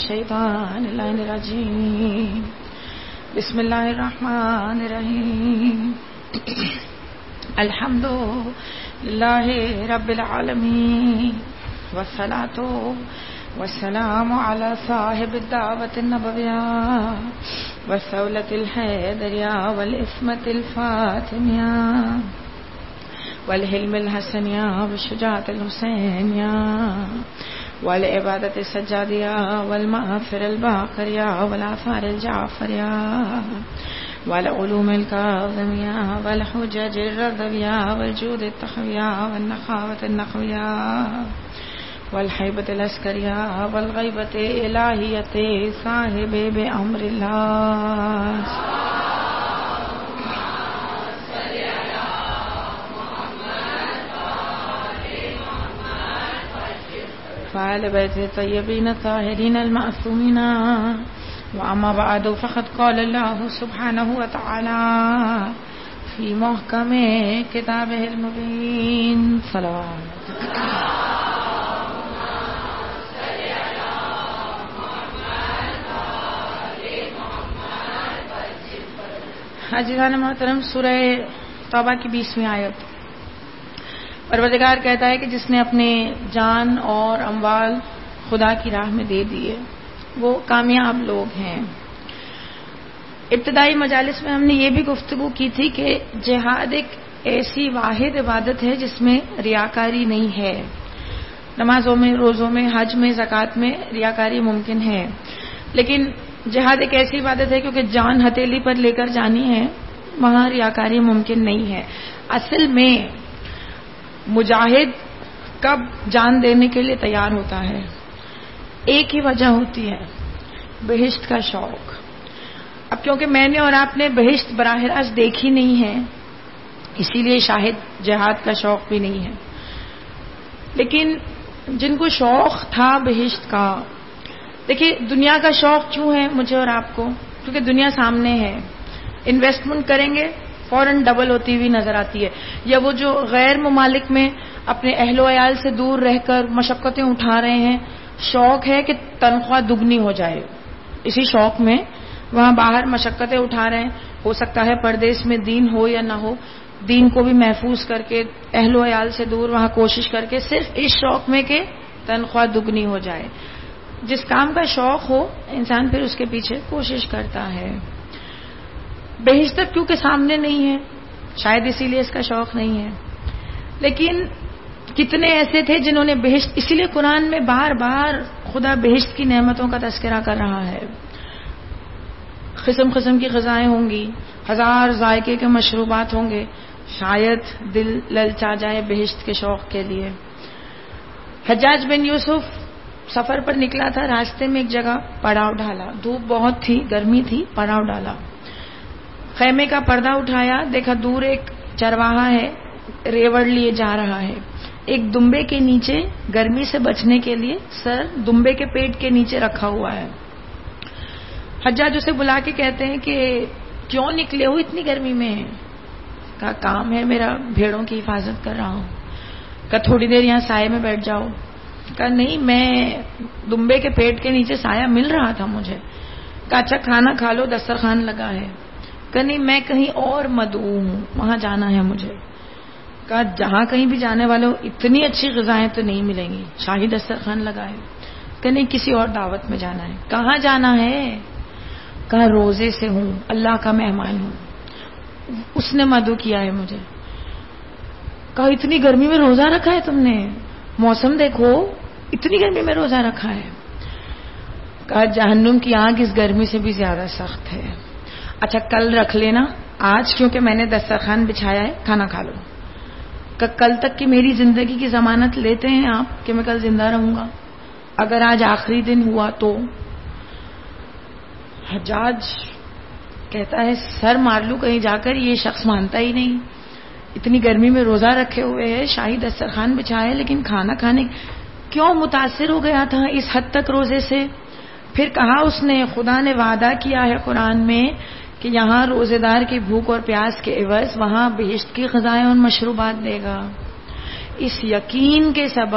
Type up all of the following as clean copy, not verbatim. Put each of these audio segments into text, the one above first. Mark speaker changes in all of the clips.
Speaker 1: الشیطان اللعین الرجیم بسم اللہ الرحمن الرحیم الحمد للہ رب العالمین والصلاة والسلام علی صاحب الدعوة النبویہ والصولة الحیدریہ والعصمة الفاطمیہ والحلم الحسنیہ والشجاعة الحسینیہ والعبادة السجادیہ والمغفر الباقریہ والآثار الجعفریہ والعلوم الكاظمیہ والحجج الرضویہ والجود التخویہ والنخاوة النخویہ والحیبة العسکریہ والغیبة الہیۃ صاحب بأمر اللہ فآل بیت الطیبین الطاہرین المعصومین وأما بعد فقد قال اللہ سبحانہ وتعالی فی محکم کتابہ المبین صلوات عزیزان محترم، سورہ توبہ کی 20ویں آیت، پروردگار کہتا ہے کہ جس نے اپنے جان اور اموال خدا کی راہ میں دے دیے وہ کامیاب لوگ ہیں۔ ابتدائی مجالس میں ہم نے یہ بھی گفتگو کی تھی کہ جہاد ایک ایسی واحد عبادت ہے جس میں ریاکاری نہیں ہے۔ نمازوں میں، روزوں میں، حج میں، زکوٰۃ میں ریاکاری ممکن ہے، لیکن جہاد ایک ایسی عبادت ہے کیونکہ جان ہتھیلی پر لے کر جانی ہے، وہاں ریاکاری ممکن نہیں ہے۔ اصل میں مجاہد کب جان دینے کے لیے تیار ہوتا ہے؟ ایک ہی وجہ ہوتی ہے، بہشت کا شوق۔ اب کیونکہ میں نے اور آپ نے بہشت براہ راست دیکھی نہیں ہے، اسی لیے شاید جہاد کا شوق بھی نہیں ہے، لیکن جن کو شوق تھا بہشت کا، دیکھیے دنیا کا شوق کیوں ہے مجھے اور آپ کو؟ کیونکہ دنیا سامنے ہے، انویسٹمنٹ کریں گے فوراً ڈبل ہوتی ہوئی نظر آتی ہے، یا وہ جو غیر ممالک میں اپنے اہل و عیال سے دور رہ کر مشقتیں اٹھا رہے ہیں، شوق ہے کہ تنخواہ دگنی ہو جائے، اسی شوق میں وہاں باہر مشقتیں اٹھا رہے ہیں، ہو سکتا ہے پردیس میں دین ہو یا نہ ہو، دین کو بھی محفوظ کر کے اہل و عیال سے دور وہاں کوشش کر کے صرف اس شوق میں کہ تنخواہ دگنی ہو جائے۔ جس کام کا شوق ہو انسان پھر اس کے پیچھے کوشش کرتا ہے۔ بہشت کیونکہ سامنے نہیں ہے، شاید اسی لیے اس کا شوق نہیں ہے، لیکن کتنے ایسے تھے جنہوں نے بہشت، اسی لیے قرآن میں بار بار خدا بہشت کی نعمتوں کا تذکرہ کر رہا ہے۔ قسم قسم کی غذائیں ہوں گی، ہزار ذائقے کے مشروبات ہوں گے، شاید دل للچا جائے بہشت کے شوق کے لیے۔ حجاج بن یوسف سفر پر نکلا تھا، راستے میں ایک جگہ پڑاؤ ڈالا، دھوپ بہت تھی، گرمی تھی، پڑاؤ ڈالا، خیمے کا پردہ اٹھایا، دیکھا دور ایک چرواہا ہے، ریوڑ لیے جا رہا ہے، ایک دمبے کے نیچے گرمی سے بچنے کے لیے سر دمبے کے پیٹ کے نیچے رکھا ہوا ہے۔ حجاج اسے بلا کے کہتے ہیں کہ کیوں نکلے ہو اتنی گرمی میں؟ کہا کام ہے میرا، بھیڑوں کی حفاظت کر رہا ہوں۔ کہا تھوڑی دیر یہاں سائے میں بیٹھ جاؤ۔ کہا نہیں، میں دمبے کے پیٹ کے نیچے سایہ مل رہا تھا مجھے۔ کہا اچھا کھانا کھا لو، دسترخوان لگا ہے۔ کہا نہیں، میں کہیں اور مدعو ہوں، وہاں جانا ہے مجھے۔ کہا جہاں کہیں بھی جانے والوں اتنی اچھی غذائیں تو نہیں ملیں گی، شاہی دسترخوان لگائے۔ کہ نہیں، کسی اور دعوت میں جانا ہے۔ کہاں جانا ہے؟ کہا روزے سے ہوں، اللہ کا مہمان ہوں، اس نے مدعو کیا ہے مجھے۔ کہا اتنی گرمی میں روزہ رکھا ہے تم نے؟ موسم دیکھو، اتنی گرمی میں روزہ رکھا ہے۔ کہا جہنم کی آگ اس گرمی سے بھی زیادہ سخت ہے۔ اچھا کل رکھ لینا، آج کیونکہ میں نے دسترخوان بچھایا ہے کھانا کھا لو۔ کہ کل تک کی میری زندگی کی ضمانت لیتے ہیں آپ کہ میں کل زندہ رہوں گا؟ اگر آج آخری دن ہوا تو؟ حجاج کہتا ہے سر مار لوں کہیں جا کر، یہ شخص مانتا ہی نہیں، اتنی گرمی میں روزہ رکھے ہوئے ہے، شاہی دسترخوان بچھایا ہے، لیکن کھانا کھانے کیوں متاثر ہو گیا تھا اس حد تک روزے سے؟ پھر کہا اس نے خدا نے وعدہ کیا ہے قرآن میں کہ یہاں روزے دار کی بھوک اور پیاس کے عوض وہاں بہشت کی غذائیں اور مشروبات دے گا۔ اس یقین کے سبب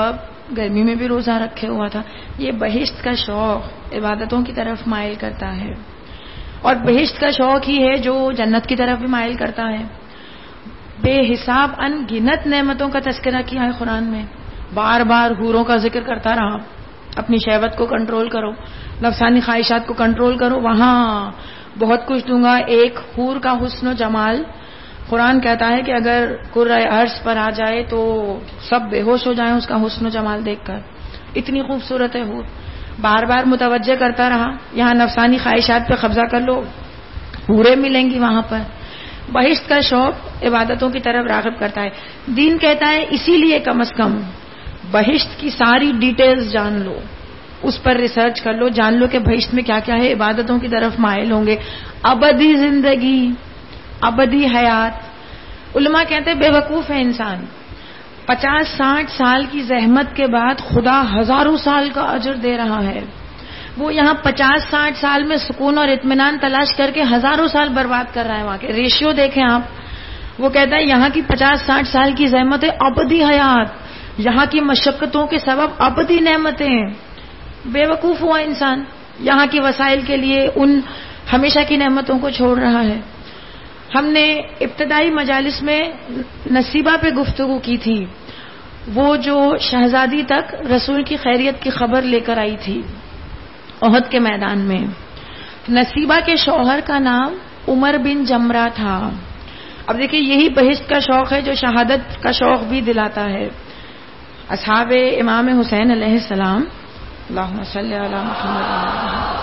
Speaker 1: گرمی میں بھی روزہ رکھے ہوا تھا. یہ بہشت کا شوق عبادتوں کی طرف مائل کرتا ہے, اور بہشت کا شوق ہی ہے جو جنت کی طرف بھی مائل کرتا ہے. بے حساب ان گنت نعمتوں کا تذکرہ کیا ہے قرآن میں, بار بار حوروں کا ذکر کرتا رہا. اپنی شہوت کو کنٹرول کرو, نفسانی خواہشات کو کنٹرول کرو, وہاں بہت کچھ دوں گا. ایک حور کا حسن و جمال, قرآن کہتا ہے کہ اگر کرۂ عرش پر آ جائے تو سب بے ہوش ہو جائیں اس کا حسن و جمال دیکھ کر. اتنی خوبصورت ہے حور. بار بار متوجہ کرتا رہا, یہاں نفسانی خواہشات پہ قبضہ کر لو, حوریں ملیں گی وہاں پر. بہشت کا شوق عبادتوں کی طرف راغب کرتا ہے. دین کہتا ہے اسی لیے کم از کم بہشت کی ساری ڈیٹیلز جان لو, اس پر ریسرچ کر لو, جان لو کہ بہشت میں کیا کیا ہے, عبادتوں کی طرف مائل ہوں گے. ابدی زندگی, ابدی حیات. علماء کہتے ہیں بے وقوف ہے انسان, 50-60 سال کی زحمت کے بعد خدا ہزاروں سال کا اجر دے رہا ہے. وہ یہاں 50-60 سال میں سکون اور اطمینان تلاش کر کے ہزاروں سال برباد کر رہا ہے. وہاں کے ریشیو دیکھیں آپ. وہ کہتا ہے یہاں کی 50-60 سال کی زحمت ہے ابدی حیات, یہاں کی مشقتوں کے سبب ابدی نعمتیں. بے وقوف ہوا انسان, یہاں کی وسائل کے لیے ان ہمیشہ کی نعمتوں کو چھوڑ رہا ہے. ہم نے ابتدائی مجالس میں نصیبہ پہ گفتگو کی تھی, وہ جو شہزادی تک رسول کی خیریت کی خبر لے کر آئی تھی احد کے میدان میں. نصیبہ کے شوہر کا نام عمر بن جمرہ تھا. اب دیکھیں یہی بہشت کا شوق ہے جو شہادت کا شوق بھی دلاتا ہے. اصحاب امام حسین علیہ السلام, اللہم صلی علی محمد.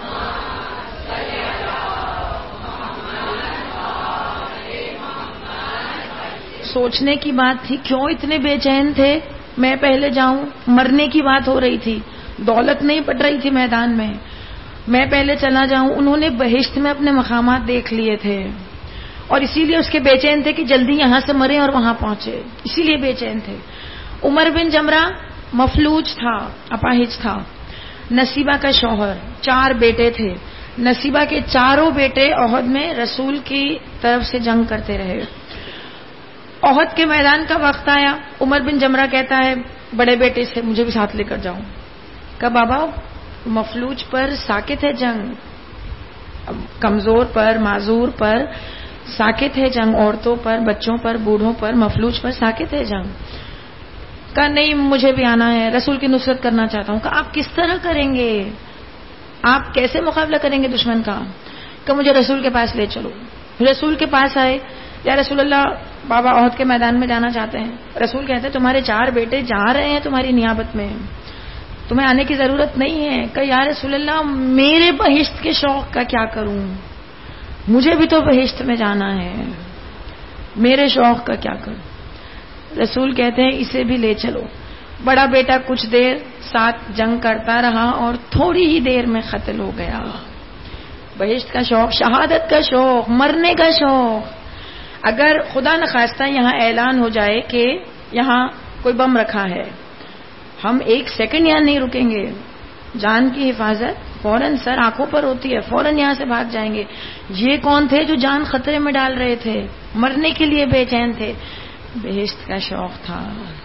Speaker 1: سوچنے کی بات تھی, کیوں اتنے بے چین تھے, میں پہلے جاؤں. مرنے کی بات ہو رہی تھی, دولت نہیں پڑ رہی تھی میدان میں, میں پہلے چلا جاؤں. انہوں نے بہشت میں اپنے مقامات دیکھ لیے تھے اور اسی لیے اس کے بے چین تھے کہ جلدی یہاں سے مرے اور وہاں پہنچے, اسی لیے بے چین تھے. عمر بن جمرہ مفلوج تھا, اپاہج تھا. نصیبہ کا شوہر, 4 بیٹے تھے. نصیبہ کے 4 بیٹے احد میں رسول کی طرف سے جنگ کرتے رہے. احد کے میدان کا وقت آیا, عمر بن جمرہ کہتا ہے بڑے بیٹے سے مجھے بھی ساتھ لے کر جاؤں. کہ بابا مفلوج پر ساکت ہے جنگ, کمزور پر معذور پر ساکت ہے جنگ, عورتوں پر بچوں پر بوڑھوں پر مفلوج پر ساکت ہے جنگ. کہا نہیں مجھے بھی آنا ہے, رسول کی نصرت کرنا چاہتا ہوں. کہا آپ کس طرح کریں گے, آپ کیسے مقابلہ کریں گے دشمن کا. کہ مجھے رسول کے پاس لے چلو. رسول کے پاس آئے, یا رسول اللہ بابا احد کے میدان میں جانا چاہتے ہیں. رسول کہتے ہیں تمہارے 4 بیٹے جا رہے ہیں تمہاری نیابت میں, تمہیں آنے کی ضرورت نہیں ہے. کہ یا رسول اللہ میرے بہشت کے شوق کا کیا کروں, مجھے بھی تو بہشت میں جانا ہے, میرے شوق کا کیا کروں. رسول کہتے ہیں اسے بھی لے چلو. بڑا بیٹا کچھ دیر ساتھ جنگ کرتا رہا اور تھوڑی ہی دیر میں قتل ہو گیا. بہشت کا شوق, شہادت کا شوق, مرنے کا شوق. اگر خدا نخواستہ یہاں اعلان ہو جائے کہ یہاں کوئی بم رکھا ہے, ہم 1 سیکنڈ یہاں نہیں رکیں گے. جان کی حفاظت فوراً سر آنکھوں پر ہوتی ہے, فوراً یہاں سے بھاگ جائیں گے. یہ کون تھے جو جان خطرے میں ڈال رہے تھے, مرنے کے لیے بے چین تھے. بہشت کا شوق تھا.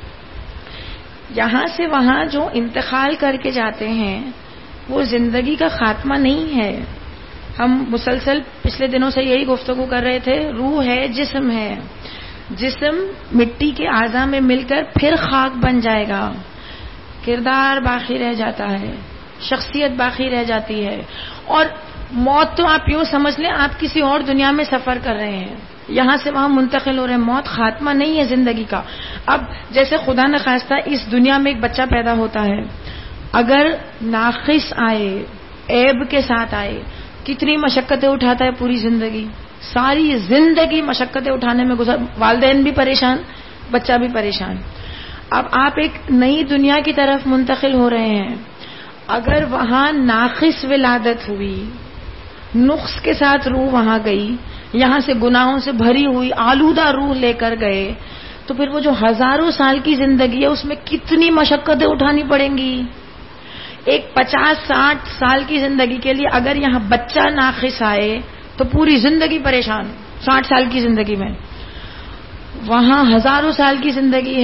Speaker 1: یہاں سے وہاں جو انتقال کر کے جاتے ہیں وہ زندگی کا خاتمہ نہیں ہے. ہم مسلسل پچھلے دنوں سے یہی گفتگو کر رہے تھے. روح ہے, جسم ہے. جسم مٹی کے اعضاء میں مل کر پھر خاک بن جائے گا. کردار باقی رہ جاتا ہے, شخصیت باقی رہ جاتی ہے. اور موت تو آپ یوں سمجھ لیں آپ کسی اور دنیا میں سفر کر رہے ہیں, یہاں سے وہاں منتقل ہو رہے ہیں. موت خاتمہ نہیں ہے زندگی کا. اب جیسے خدا نخواستہ اس دنیا میں ایک بچہ پیدا ہوتا ہے, اگر ناقص آئے, عیب کے ساتھ آئے, کتنی مشقتیں اٹھاتا ہے پوری زندگی. ساری زندگی مشقتیں اٹھانے میں گزر, والدین بھی پریشان, بچہ بھی پریشان. اب آپ ایک نئی دنیا کی طرف منتقل ہو رہے ہیں. اگر وہاں ناقص ولادت ہوئی, نقص کے ساتھ روح وہاں گئی, یہاں سے گناہوں سے بھری ہوئی آلودہ روح لے کر گئے, تو پھر وہ جو ہزاروں سال کی زندگی ہے اس میں کتنی مشقتیں اٹھانی پڑیں گی. ایک 50-60 سال کی زندگی کے لیے اگر یہاں بچہ ناقص آئے تو پوری زندگی پریشان. 60 سال کی زندگی میں وہاں ہزاروں سال کی زندگی ہے,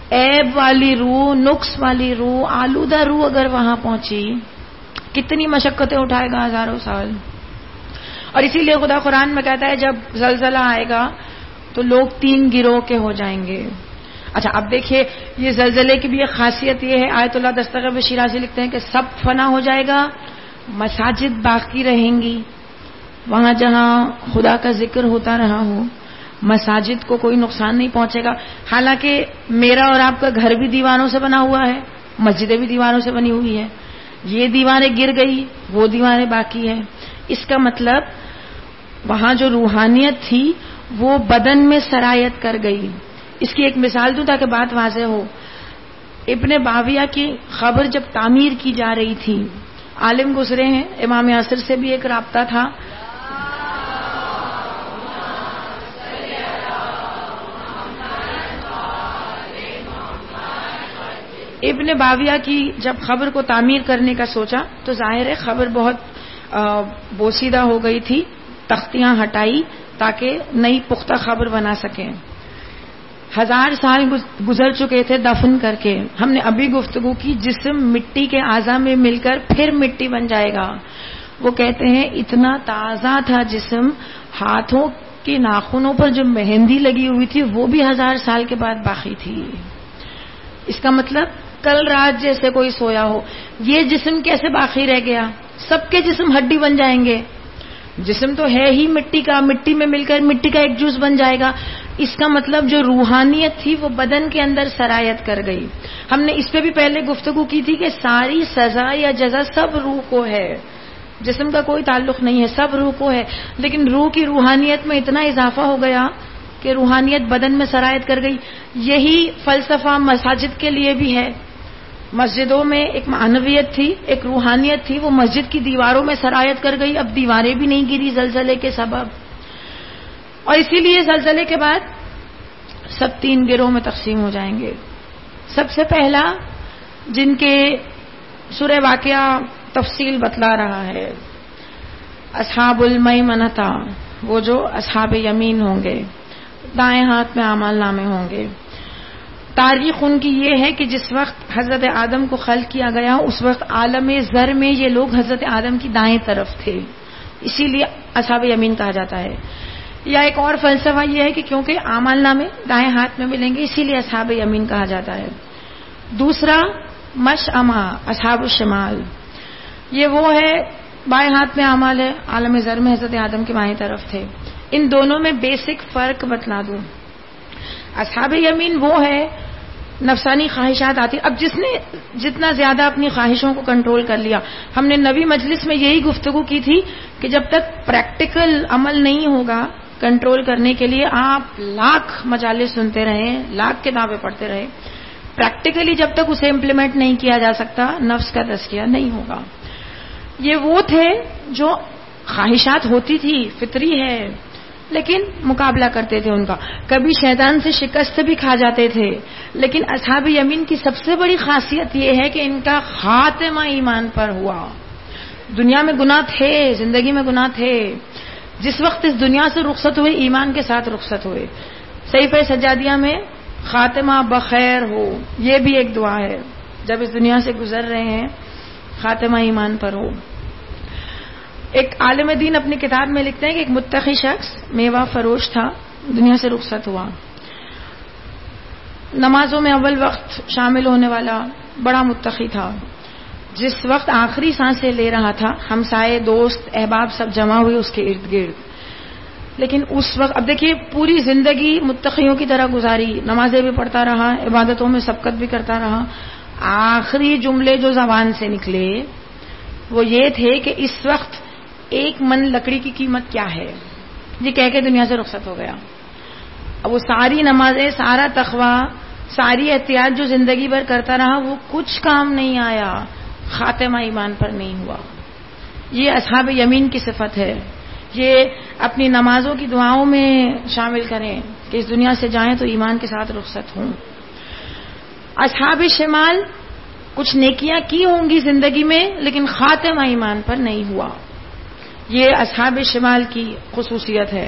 Speaker 1: عیب والی روح، نقص والی روح، آلودہ روح اگر وہاں پہنچی کتنی مشقتیں اٹھائے گا ہزاروں سال. اور اسی لیے خدا قرآن میں کہتا ہے جب زلزلہ آئے گا تو لوگ 3 گروہ کے ہو جائیں گے. اچھا اب دیکھیے یہ زلزلے کی بھی ایک خاصیت یہ ہے، آیت اللہ دستگیر شیرازی لکھتے ہیں کہ سب فنا ہو جائے گا، مساجد باقی رہیں گی. وہاں جہاں خدا کا ذکر ہوتا رہا ہو مساجد کو کوئی نقصان نہیں پہنچے گا. حالانکہ میرا اور آپ کا گھر بھی دیواروں سے بنا ہوا ہے، مسجدیں بھی دیواروں سے بنی ہوئی ہے. یہ دیواریں گر گئی، وہ دیواریں باقی ہیں. اس کا مطلب وہاں جو روحانیت تھی وہ بدن میں سرایت کر گئی. اس کی ایک مثال دوں تاکہ بات واضح ہو. ابن باویہ کی خبر جب تعمیر کی جا رہی تھی، عالم گزرے ہیں، امام یاسر سے بھی ایک رابطہ تھا. ابن باویہ کی جب خبر کو تعمیر کرنے کا سوچا تو ظاہر ہے خبر بہت بوسیدہ ہو گئی تھی، تختیاں ہٹائی تاکہ نئی پختہ خبر بنا سکیں. 1000 سال گزر چکے تھے دفن کر کے. ہم نے ابھی گفتگو کی جسم مٹی کے اعضاء میں مل کر پھر مٹی بن جائے گا. وہ کہتے ہیں اتنا تازہ تھا جسم، ہاتھوں کے ناخنوں پر جو مہندی لگی ہوئی تھی وہ بھی 1000 سال کے بعد باقی تھی. اس کا مطلب کل رات جیسے کوئی سویا ہو. یہ جسم کیسے باقی رہ گیا؟ سب کے جسم ہڈی بن جائیں گے. جسم تو ہے ہی مٹی کا، مٹی میں مل کر مٹی کا ایک جز بن جائے گا. اس کا مطلب جو روحانیت تھی وہ بدن کے اندر سرایت کر گئی. ہم نے اس پہ بھی پہلے گفتگو کی تھی کہ ساری سزا یا جزا سب روح کو ہے، جسم کا کوئی تعلق نہیں ہے، سب روح کو ہے. لیکن روح کی روحانیت میں اتنا اضافہ ہو گیا کہ روحانیت بدن میں سرایت کر گئی. یہی فلسفہ مساجد کے لیے بھی ہے. مسجدوں میں ایک معنویت تھی، ایک روحانیت تھی، وہ مسجد کی دیواروں میں سرایت کر گئی. اب دیواریں بھی نہیں گری زلزلے کے سبب. اور اسی لیے زلزلے کے بعد سب 3 گروہ میں تقسیم ہو جائیں گے. سب سے پہلا جن کے سورہ واقعہ تفصیل بتلا رہا ہے، اصحاب المیمنہ، وہ جو اصحاب یمین ہوں گے، دائیں ہاتھ میں اعمال نامے ہوں گے. تاریخ ان کی یہ ہے کہ جس وقت حضرت آدم کو خلق کیا گیا اس وقت عالم ذر میں یہ لوگ حضرت آدم کی دائیں طرف تھے، اسی لیے اصحاب یمین کہا جاتا ہے. یا ایک اور فلسفہ یہ ہے کہ کیونکہ اعمال نامے دائیں ہاتھ میں ملیں گے اسی لیے اصحاب یمین کہا جاتا ہے. دوسرا مشأمہ، اصحاب الشمال، یہ وہ ہے بائیں ہاتھ میں اعمال ہے، عالم ذر میں حضرت آدم کی بائیں طرف تھے. ان دونوں میں بیسک فرق بتلا دوں. اصحاب یمین وہ ہے نفسانی خواہشات آتی. اب جس نے جتنا زیادہ اپنی خواہشوں کو کنٹرول کر لیا، ہم نے نبی مجلس میں یہی گفتگو کی تھی کہ جب تک پریکٹیکل عمل نہیں ہوگا کنٹرول کرنے کے لیے آپ لاکھ مجالس سنتے رہیں، لاکھ کتابیں پڑھتے رہے، پریکٹیکلی جب تک اسے امپلیمنٹ نہیں کیا جا سکتا نفس کا تزکیہ نہیں ہوگا. یہ وہ تھے جو خواہشات ہوتی تھی، فطری ہے، لیکن مقابلہ کرتے تھے ان کا. کبھی شیطان سے شکست بھی کھا جاتے تھے. لیکن اصحاب یمین کی سب سے بڑی خاصیت یہ ہے کہ ان کا خاتمہ ایمان پر ہوا. دنیا میں گناہ تھے، زندگی میں گناہ تھے، جس وقت اس دنیا سے رخصت ہوئے ایمان کے ساتھ رخصت ہوئے. صحیفہ سجادیہ میں خاتمہ بخیر ہو، یہ بھی ایک دعا ہے. جب اس دنیا سے گزر رہے ہیں خاتمہ ایمان پر ہو. ایک عالم دین اپنی کتاب میں لکھتے ہیں کہ ایک متقی شخص میوہ فروش تھا، دنیا سے رخصت ہوا. نمازوں میں اول وقت شامل ہونے والا بڑا متقی تھا. جس وقت آخری سانسیں لے رہا تھا ہمسائے، دوست، احباب سب جمع ہوئے اس کے ارد گرد. لیکن اس وقت اب دیکھیے پوری زندگی متقیوں کی طرح گزاری، نمازیں بھی پڑھتا رہا، عبادتوں میں سبقت بھی کرتا رہا. آخری جملے جو زبان سے نکلے وہ یہ تھے کہ اس وقت 1 من لکڑی کی قیمت کیا ہے، یہ کہہ کے دنیا سے رخصت ہو گیا. اب وہ ساری نمازیں، سارا تقویٰ، ساری احتیاط جو زندگی بھر کرتا رہا وہ کچھ کام نہیں آیا، خاتمہ ایمان پر نہیں ہوا. یہ اصحاب یمین کی صفت ہے. یہ اپنی نمازوں کی دعاؤں میں شامل کریں کہ اس دنیا سے جائیں تو ایمان کے ساتھ رخصت ہوں. اصحاب شمال کچھ نیکیاں کی ہوں گی زندگی میں لیکن خاتمہ ایمان پر نہیں ہوا. یہ اصحاب شمال کی خصوصیت ہے.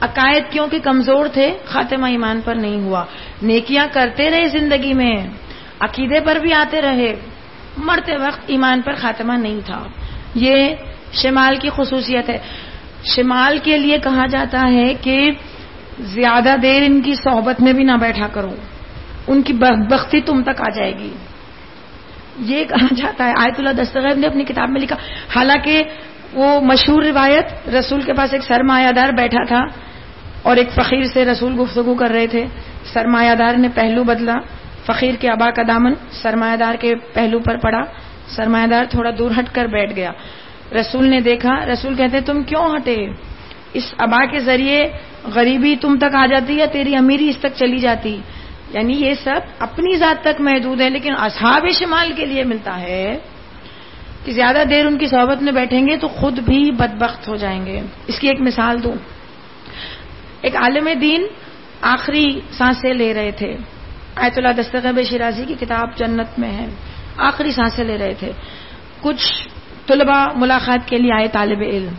Speaker 1: عقائد کیونکہ کمزور تھے خاتمہ ایمان پر نہیں ہوا. نیکیاں کرتے رہے زندگی میں, عقیدے پر بھی آتے رہے, مرتے وقت ایمان پر خاتمہ نہیں تھا. یہ شمال کی خصوصیت ہے. شمال کے لیے کہا جاتا ہے کہ زیادہ دیر ان کی صحبت میں بھی نہ بیٹھا کرو, ان کی بدبختی تم تک آ جائے گی. یہ کہا جاتا ہے. آیت اللہ دستغیب نے اپنی کتاب میں لکھا, حالانکہ وہ مشہور روایت, رسول کے پاس ایک سرمایہ دار بیٹھا تھا اور ایک فقیر سے رسول گفتگو کر رہے تھے. سرمایہ دار نے پہلو بدلا, فقیر کے ابا کا دامن سرمایہ دار کے پہلو پر پڑا. سرمایہ دار تھوڑا دور ہٹ کر بیٹھ گیا. رسول نے دیکھا, رسول کہتے تم کیوں ہٹے؟ اس ابا کے ذریعے غریبی تم تک آ جاتی یا تیری امیری اس تک چلی جاتی. یعنی یہ سب اپنی ذات تک محدود ہے, لیکن اصحاب شمال کے لیے ملتا ہے کہ زیادہ دیر ان کی صحبت میں بیٹھیں گے تو خود بھی بدبخت ہو جائیں گے. اس کی ایک مثال دوں. ایک عالم دین آخری سانسیں لے رہے تھے. آیت اللہ دستغیب شیرازی کی کتاب جنت میں ہے. آخری سانسیں لے رہے تھے. کچھ طلباء ملاقات کے لیے آئے, طالب علم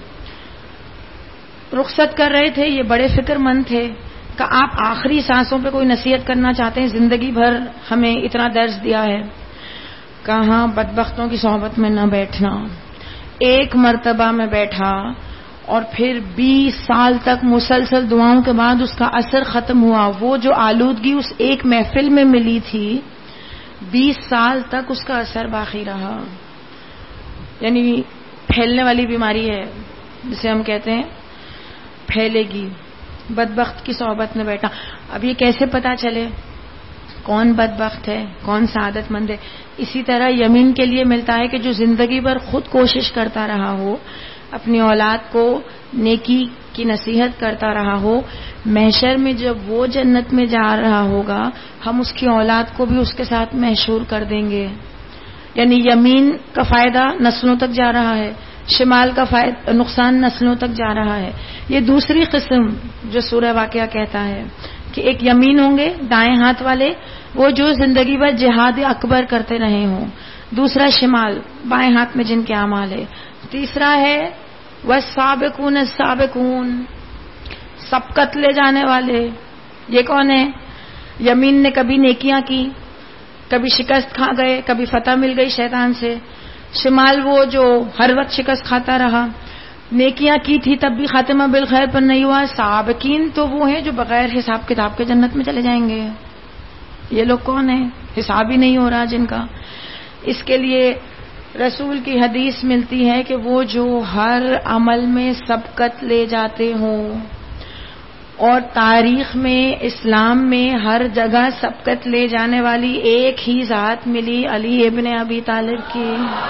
Speaker 1: رخصت کر رہے تھے. یہ بڑے فکر مند تھے کہ آپ آخری سانسوں پہ کوئی نصیحت کرنا چاہتے ہیں, زندگی بھر ہمیں اتنا درس دیا ہے. کہاں بدبختوں کی صحبت میں نہ بیٹھنا. ایک مرتبہ میں بیٹھا اور پھر 20 سال تک مسلسل دعاؤں کے بعد اس کا اثر ختم ہوا. وہ جو آلودگی اس ایک محفل میں ملی تھی 20 سال تک اس کا اثر باقی رہا. یعنی پھیلنے والی بیماری ہے جسے ہم کہتے ہیں پھیلے گی. بدبخت کی صحبت میں بیٹھا. اب یہ کیسے پتا چلے کون بدبخت ہے کون سعادت مند ہے؟ اسی طرح یمین کے لیے ملتا ہے کہ جو زندگی بھر خود کوشش کرتا رہا ہو, اپنی اولاد کو نیکی کی نصیحت کرتا رہا ہو, محشر میں جب وہ جنت میں جا رہا ہوگا ہم اس کی اولاد کو بھی اس کے ساتھ محشور کر دیں گے. یعنی یمین کا فائدہ نسلوں تک جا رہا ہے, شمال کا نقصان نسلوں تک جا رہا ہے. یہ دوسری قسم جو سورہ واقعہ کہتا ہے کہ ایک یمین ہوں گے دائیں ہاتھ والے, وہ جو زندگی بھر جہاد اکبر کرتے رہے ہوں. دوسرا شمال بائیں ہاتھ میں جن کے اعمال ہے. تیسرا ہے والسابقون السابقون, سبقت لے جانے والے. یہ کون ہے؟ یمین نے کبھی نیکیاں کی, کبھی شکست کھا گئے, کبھی فتح مل گئی شیطان سے. شمال وہ جو ہر وقت شکست کھاتا رہا, نیکیاں کی تھی تب بھی خاتمہ بالخیر پر نہیں ہوا. سابقین تو وہ ہیں جو بغیر حساب کتاب کے جنت میں چلے جائیں گے. یہ لوگ کون ہیں؟ حساب ہی نہیں ہو رہا جن کا. اس کے لیے رسول کی حدیث ملتی ہے کہ وہ جو ہر عمل میں سبقت لے جاتے ہوں, اور تاریخ میں اسلام میں ہر جگہ سبقت لے جانے والی ایک ہی ذات ملی, علی ابن ابی طالب کی.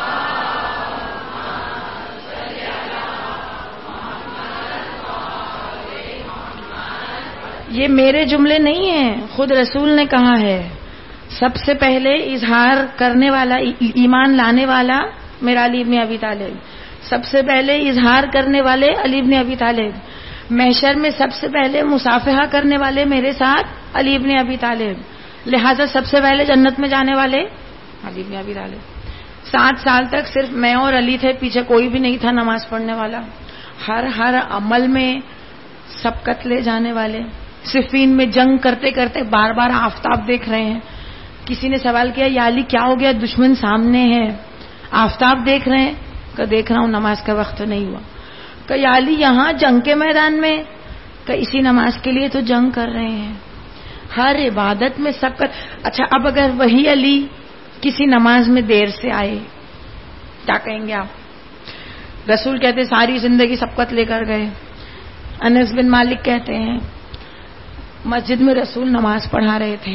Speaker 1: یہ میرے جملے نہیں ہیں, خود رسول نے کہا ہے. سب سے پہلے اظہار کرنے والا, ایمان لانے والا میرا علی ابن ابی طالب. سب سے پہلے اظہار کرنے والے علی ابن ابی طالب. محشر میں سب سے پہلے مصافحہ کرنے والے میرے ساتھ علی ابن ابی طالب. لہذا سب سے پہلے جنت میں جانے والے علی ابن ابی طالب. 7 سال تک صرف میں اور علی تھے, پیچھے کوئی بھی نہیں تھا نماز پڑھنے والا. ہر عمل میں سبقت لے جانے والے. صفین میں جنگ کرتے کرتے بار بار آفتاب دیکھ رہے ہیں. کسی نے سوال کیا یا علی کیا ہو گیا, دشمن سامنے ہے آفتاب دیکھ رہے ہیں؟ کہ دیکھ رہا ہوں, نماز کا وقت نہیں ہوا. کہ یا علی یہاں جنگ کے میدان میں؟ کہ اسی نماز کے لیے تو جنگ کر رہے ہیں. ہر عبادت میں سبقت. اچھا, اب اگر وہی علی کسی نماز میں دیر سے آئے کیا کہیں گے آپ؟ رسول کہتے ساری زندگی سبقت لے کر گئے. انس بن مالک کہتے ہیں مسجد میں رسول نماز پڑھا رہے تھے,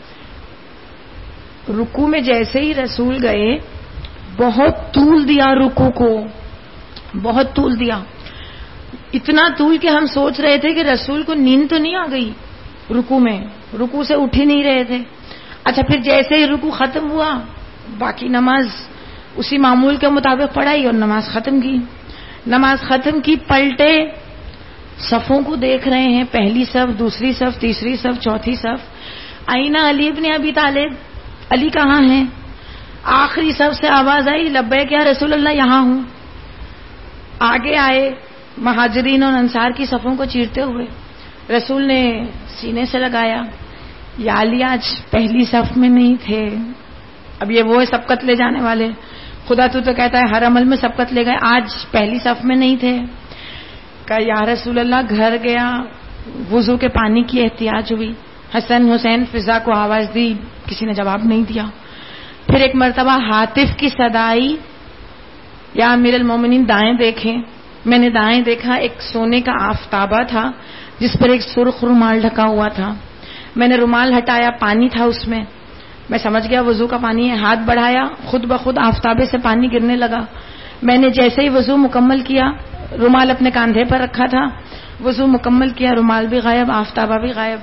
Speaker 1: رکوع میں جیسے ہی رسول گئے بہت طول دیا رکوع کو, بہت طول دیا. اتنا طول کہ ہم سوچ رہے تھے کہ رسول کو نیند تو نہیں آ گئی رکوع میں, رکوع سے اٹھ ہی نہیں رہے تھے. اچھا, پھر جیسے ہی رکوع ختم ہوا باقی نماز اسی معمول کے مطابق پڑھائی اور نماز ختم کی. نماز ختم کی, پلٹے, صفوں کو دیکھ رہے ہیں, پہلی صف, دوسری صف, تیسری صف, چوتھی صف. آئینہ علی ابن ابی طالب, علی کہاں ہیں؟ آخری صف سے آواز آئی لبیک یا رسول اللہ, یہاں ہوں. آگے آئے, مہاجرین اور انصار کی صفوں کو چیرتے ہوئے. رسول نے سینے سے لگایا، یا علی آج پہلی صف میں نہیں تھے. اب یہ وہ سبقت لے جانے والے، خدا تو کہتا ہے ہر عمل میں سبقت لے گئے، آج پہلی صف میں نہیں تھے. کہا یا رسول اللہ، گھر گیا، وضو کے پانی کی احتیاج ہوئی، حسن حسین فضا کو آواز دی، کسی نے جواب نہیں دیا. پھر ایک مرتبہ ہاتف کی صدا آئی، یا امیر المومنین دائیں دیکھیں. میں نے دائیں دیکھا، ایک سونے کا آفتابہ تھا جس پر ایک سرخ رومال ڈھکا ہوا تھا. میں نے رومال ہٹایا، پانی تھا اس میں. میں سمجھ گیا وضو کا پانی ہے، ہاتھ بڑھایا، خود بخود آفتابے سے پانی گرنے لگا. میں نے جیسے ہی وضو مکمل کیا، رومال اپنے کاندھے پر رکھا تھا، وضو مکمل کیا، رومال بھی غائب، آفتابہ بھی غائب.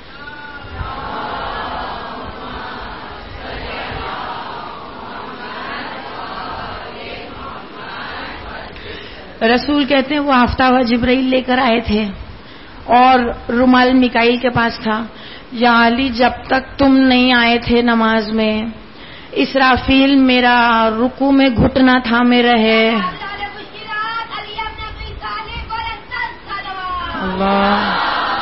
Speaker 1: رسول کہتے ہیں وہ آفتابہ جبرائیل لے کر آئے تھے اور رومال میکائیل کے پاس تھا. یا علی، جب تک تم نہیں آئے تھے نماز میں، اسرافیل میرا رکوع میں گھٹنا تھامے رہے. اللہ.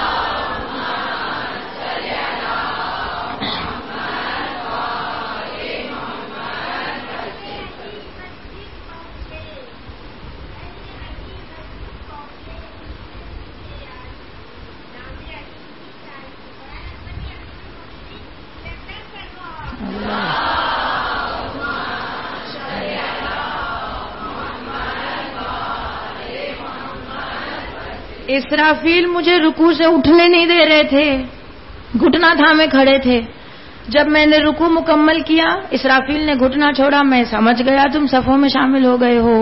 Speaker 1: اسرافیل مجھے رکوع سے اٹھنے نہیں دے رہے تھے، گھٹنا تھامے کھڑے تھے. جب میں نے رکوع مکمل کیا، اسرافیل نے گھٹنا چھوڑا، میں سمجھ گیا تم صفوں میں شامل ہو گئے ہو.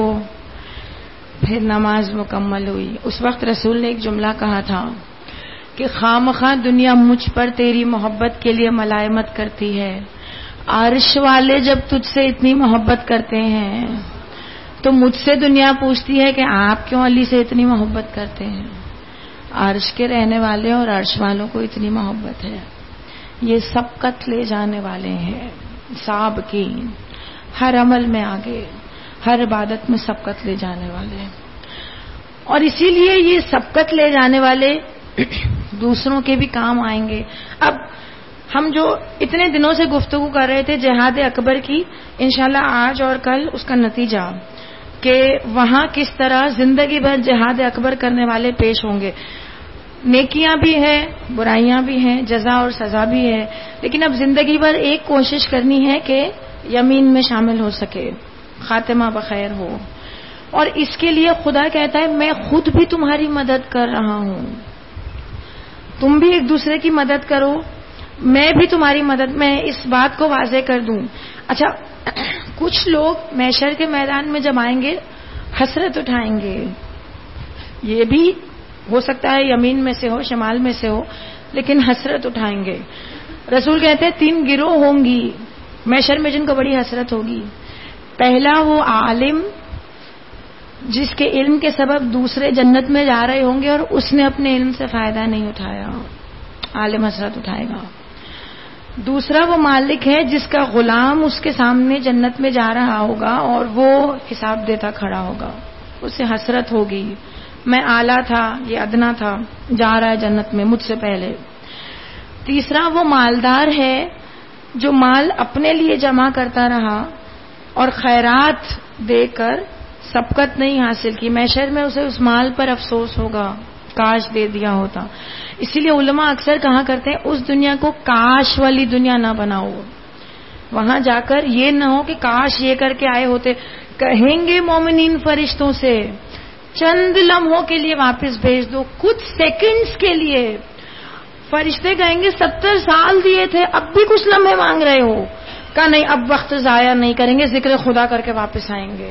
Speaker 1: پھر نماز مکمل ہوئی. اس وقت رسول نے ایک جملہ کہا تھا کہ خامخواہ دنیا مجھ پر تیری محبت کے لیے ملائمت کرتی ہے، عرش والے جب تجھ سے اتنی محبت کرتے ہیں تو مجھ سے دنیا پوچھتی ہے کہ آپ کیوں علی سے اتنی محبت کرتے ہیں. عرش کے رہنے والے اور عرش والوں کو اتنی محبت ہے. یہ سبقت لے جانے والے ہیں، سابقین، ہر عمل میں آگے، ہر عبادت میں سبقت لے جانے والے. اور اسی لیے یہ سبقت لے جانے والے دوسروں کے بھی کام آئیں گے. اب ہم جو اتنے دنوں سے گفتگو کر رہے تھے جہاد اکبر کی، انشاءاللہ آج اور کل اس کا نتیجہ کہ وہاں کس طرح زندگی بھر جہاد اکبر کرنے والے پیش ہوں گے. نیکیاں بھی ہیں، برائیاں بھی ہیں، جزا اور سزا بھی ہے، لیکن اب زندگی بھر ایک کوشش کرنی ہے کہ یمین میں شامل ہو سکے، خاتمہ بخیر ہو. اور اس کے لیے خدا کہتا ہے میں خود بھی تمہاری مدد کر رہا ہوں، تم بھی ایک دوسرے کی مدد کرو، میں بھی تمہاری مدد. میں اس بات کو واضح کر دوں. اچھا، کچھ لوگ محشر کے میدان میں جب آئیں گے حسرت اٹھائیں گے. یہ بھی ہو سکتا ہے یمین میں سے ہو، شمال میں سے ہو، لیکن حسرت اٹھائیں گے. رسول کہتے ہیں 3 گروہ ہوں گی محشر میں جن کو بڑی حسرت ہوگی. پہلا وہ عالم جس کے علم کے سبب دوسرے جنت میں جا رہے ہوں گے اور اس نے اپنے علم سے فائدہ نہیں اٹھایا، عالم حسرت اٹھائے گا. دوسرا وہ مالک ہے جس کا غلام اس کے سامنے جنت میں جا رہا ہوگا اور وہ حساب دیتا کھڑا ہوگا، اسے حسرت ہوگی، میں اعلیٰ تھا، یہ ادنا تھا، جا رہا ہے جنت میں مجھ سے پہلے. تیسرا وہ مالدار ہے جو مال اپنے لیے جمع کرتا رہا اور خیرات دے کر سبقت نہیں حاصل کی، محشر میں اسے اس مال پر افسوس ہوگا، کاش دے دیا ہوتا. اسی لیے علماء اکثر کہا کرتے ہیں اس دنیا کو کاش والی دنیا نہ بناؤ، وہاں جا کر یہ نہ ہو کہ کاش یہ کر کے آئے ہوتے. کہیں گے مومنین فرشتوں سے چند لمحوں کے لیے واپس بھیج دو، کچھ سیکنڈز کے لیے. فرشتے کہیں گے 70 سال دیے تھے، اب بھی کچھ لمحے مانگ رہے ہو. کہا نہیں، اب وقت ضائع نہیں کریں گے، ذکر خدا کر کے واپس آئیں گے.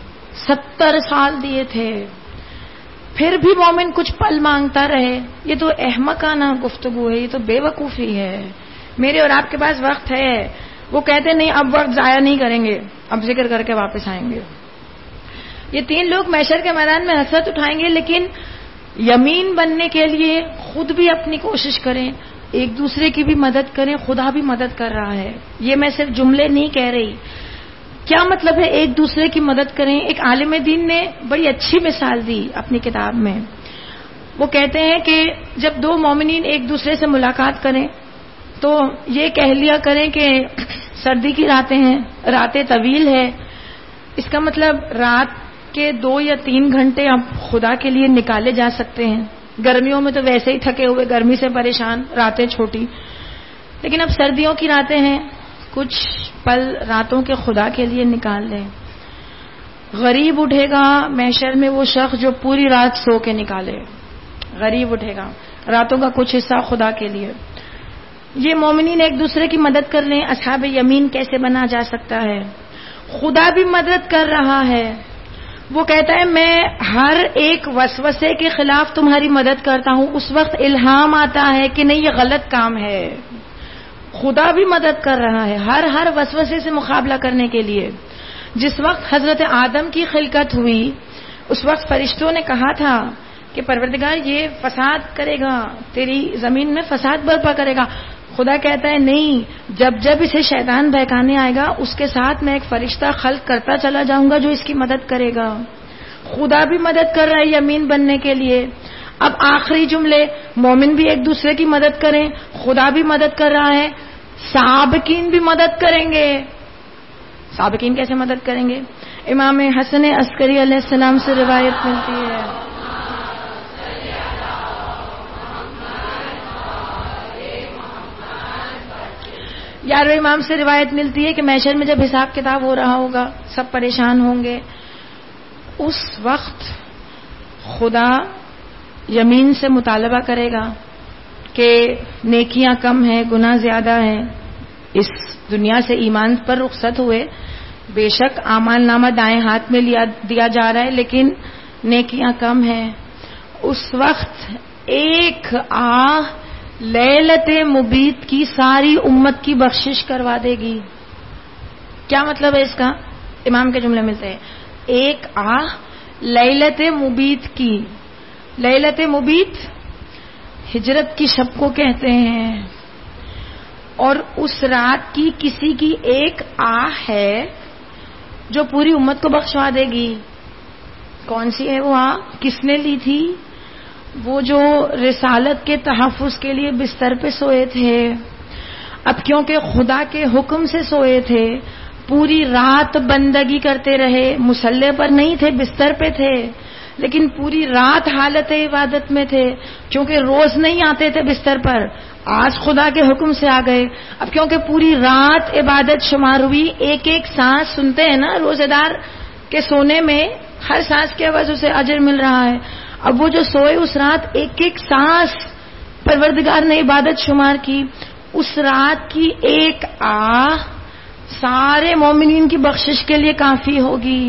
Speaker 1: 70 سال دیے تھے، پھر بھی مومن کچھ پل مانگتا رہے. یہ تو احمقانہ گفتگو ہے، یہ تو بے وقوفی ہے. میرے اور آپ کے پاس وقت ہے. وہ کہتے نہیں اب وقت ضائع نہیں کریں گے، اب ذکر کر کے واپس آئیں گے. یہ 3 لوگ محشر کے میدان میں حسرت اٹھائیں گے، لیکن یمین بننے کے لیے خود بھی اپنی کوشش کریں، ایک دوسرے کی بھی مدد کریں. خدا بھی مدد کر رہا ہے. یہ میں صرف جملے نہیں کہہ رہی. کیا مطلب ہے ایک دوسرے کی مدد کریں؟ ایک عالم دین نے بڑی اچھی مثال دی اپنی کتاب میں. وہ کہتے ہیں کہ جب دو مومنین ایک دوسرے سے ملاقات کریں تو یہ کہہ لیا کریں کہ سردی کی راتیں ہیں، راتیں طویل ہے، اس کا مطلب رات کے 2 یا 3 گھنٹے اب خدا کے لیے نکالے جا سکتے ہیں. گرمیوں میں تو ویسے ہی تھکے ہوئے، گرمی سے پریشان، راتیں چھوٹی، لیکن اب سردیوں کی راتیں ہیں، کچھ پل راتوں کے خدا کے لیے نکال لیں. غریب اٹھے گا محشر میں وہ شخص جو پوری رات سو کے نکالے، غریب اٹھے گا، راتوں کا کچھ حصہ خدا کے لیے. یہ مومنین ایک دوسرے کی مدد کر لیں. اصحاب یمین کیسے بنا جا سکتا ہے؟ خدا بھی مدد کر رہا ہے. وہ کہتا ہے میں ہر ایک وسوسے کے خلاف تمہاری مدد کرتا ہوں. اس وقت الہام آتا ہے کہ نہیں یہ غلط کام ہے. خدا بھی مدد کر رہا ہے ہر وسوسے سے مقابلہ کرنے کے لیے. جس وقت حضرت آدم کی خلقت ہوئی اس وقت فرشتوں نے کہا تھا کہ پروردگار یہ فساد کرے گا، تیری زمین میں فساد برپا کرے گا. خدا کہتا ہے نہیں، جب اسے شیطان بہکانے آئے گا اس کے ساتھ میں ایک فرشتہ خلق کرتا چلا جاؤں گا جو اس کی مدد کرے گا. خدا بھی مدد کر رہا ہے یمین بننے کے لیے. اب آخری جملے، مومن بھی ایک دوسرے کی مدد کریں، خدا بھی مدد کر رہا ہے، سابقین بھی مدد کریں گے. سابقین کیسے مدد کریں گے؟ امام حسن عسکری علیہ السلام سے روایت ملتی ہے، یارویں امام سے روایت ملتی ہے کہ محشر میں جب حساب کتاب ہو رہا ہوگا، سب پریشان ہوں گے، اس وقت خدا یمین سے مطالبہ کرے گا کہ نیکیاں کم ہیں، گناہ زیادہ ہیں، اس دنیا سے ایمان پر رخصت ہوئے، بے شک اعمال نامہ دائیں ہاتھ میں دیا جا رہا ہے لیکن نیکیاں کم ہیں. اس وقت ایک آہ لیلت مبیت کی ساری امت کی بخشش کروا دے گی. کیا مطلب ہے اس کا؟ امام کے جملے ملتے ہیں، ایک آہ لیلت مبیت کی. لیلت مبیت ہجرت کی شب کو کہتے ہیں، اور اس رات کی کسی کی ایک آہ ہے جو پوری امت کو بخشوا دے گی. کون سی ہے وہ آہ؟ کس نے لی تھی؟ وہ جو رسالت کے تحفظ کے لیے بستر پہ سوئے تھے. اب کیونکہ خدا کے حکم سے سوئے تھے، پوری رات بندگی کرتے رہے، مصلی پر نہیں تھے، بستر پہ تھے، لیکن پوری رات حالت عبادت میں تھے. کیونکہ روز نہیں آتے تھے بستر پر، آج خدا کے حکم سے آ گئے. اب کیونکہ پوری رات عبادت شمار ہوئی، ایک ایک سانس سنتے ہیں نا روزے دار کے سونے میں، ہر سانس کی آواز اسے اجر مل رہا ہے. اب وہ جو سوئے اس رات ایک ایک سانس پروردگار نے عبادت شمار کی. اس رات کی ایک آہ سارے مومنین کی بخشش کے لیے کافی ہوگی.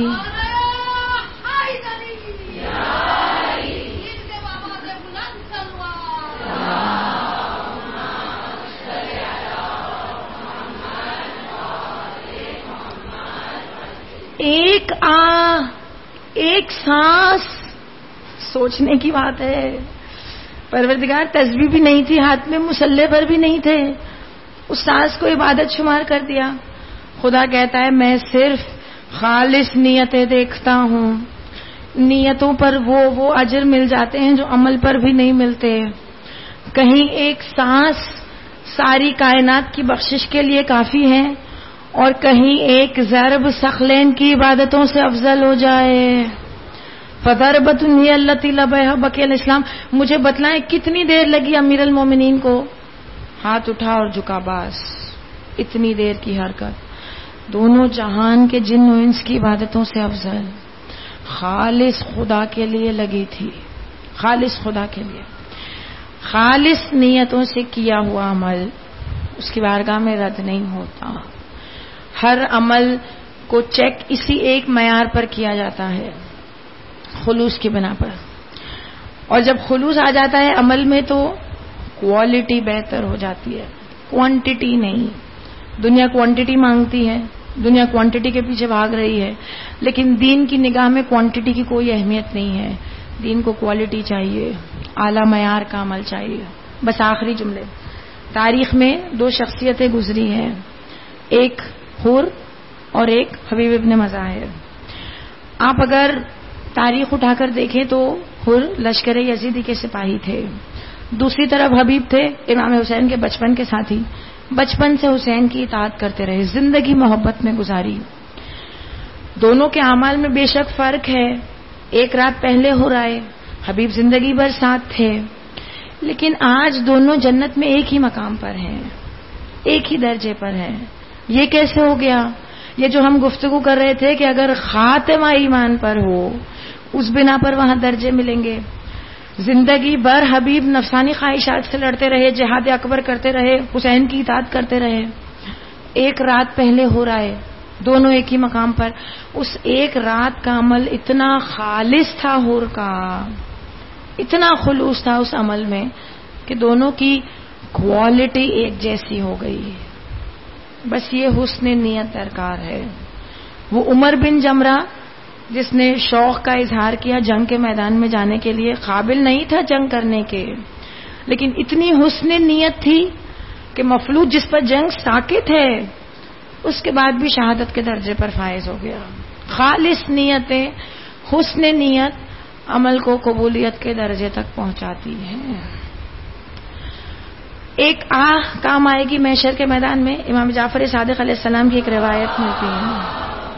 Speaker 1: ایک آہ، ایک سانس، سوچنے کی بات ہے. پروردگار تسبیح بھی نہیں تھی ہاتھ میں، مصلی پر بھی نہیں تھے، اس سانس کو عبادت شمار کر دیا. خدا کہتا ہے میں صرف خالص نیتیں دیکھتا ہوں. نیتوں پر وہ اجر مل جاتے ہیں جو عمل پر بھی نہیں ملتے. کہیں ایک سانس ساری کائنات کی بخشش کے لیے کافی ہے اور کہیں ایک ضرب ثقلین کی عبادتوں سے افضل ہو جائے. فضربت ہی التی لبیہا بقی الاسلام. مجھے بتلائیں کتنی دیر لگی امیر المومنین کو؟ ہاتھ اٹھا اور جھکا، بس اتنی دیر کی حرکت. دونوں جہان کے جن و انس کی عبادتوں سے افضل، خالص خدا کے لیے لگی تھی، خالص خدا کے لیے، خالص نیتوں سے کیا ہوا عمل اس کی بارگاہ میں رد نہیں ہوتا. ہر عمل کو چیک اسی ایک معیار پر کیا جاتا ہے، خلوص کی بنا پر. اور جب خلوص آ جاتا ہے عمل میں تو کوالٹی بہتر ہو جاتی ہے، کوانٹٹی نہیں. دنیا کوانٹٹی مانگتی ہے، دنیا کوانٹٹی کے پیچھے بھاگ رہی ہے، لیکن دین کی نگاہ میں کوانٹٹی کی کوئی اہمیت نہیں ہے. دین کو کوالٹی چاہیے، اعلیٰ معیار کا عمل چاہیے. بس آخری جملے. تاریخ میں 2 شخصیتیں گزری ہیں، ایک حور اور ایک حبیب ابن مظاہر. آپ اگر تاریخ اٹھا کر دیکھیں تو حر لشکر یزیدی کے سپاہی تھے. دوسری طرف حبیب تھے امام حسین کے بچپن کے ساتھی. بچپن سے حسین کی اطاعت کرتے رہے, زندگی محبت میں گزاری. دونوں کے اعمال میں بے شک فرق ہے. ایک رات پہلے ہو رائے, حبیب زندگی بھر ساتھ تھے, لیکن آج دونوں جنت میں ایک ہی مقام پر ہیں, ایک ہی درجے پر ہیں. یہ کیسے ہو گیا؟ یہ جو ہم گفتگو کر رہے تھے کہ اگر خاتمہ ایمان پر ہو اس بنا پر وہاں درجے ملیں گے. زندگی بھر حبیب نفسانی خواہشات سے لڑتے رہے, جہاد اکبر کرتے رہے, حسین کی اطاعت کرتے رہے. ایک رات پہلے ہو رہا ہے, دونوں ایک ہی مقام پر. اس ایک رات کا عمل اتنا خالص تھا حر کا, اتنا خلوص تھا اس عمل میں کہ دونوں کی کوالٹی ایک جیسی ہو گئی. بس یہ حسن نیت درکار ہے. وہ عمر بن جمرہ جس نے شوق کا اظہار کیا جنگ کے میدان میں جانے کے لیے, قابل نہیں تھا جنگ کرنے کے, لیکن اتنی حسن نیت تھی کہ مفلوج جس پر جنگ ساکت ہے اس کے بعد بھی شہادت کے درجے پر فائز ہو گیا. خالص نیتیں, حسن نیت عمل کو قبولیت کے درجے تک پہنچاتی ہے. ایک کام آئے گی محشر کے میدان میں. امام جعفر صادق علیہ السلام کی ایک روایت ملتی ہے.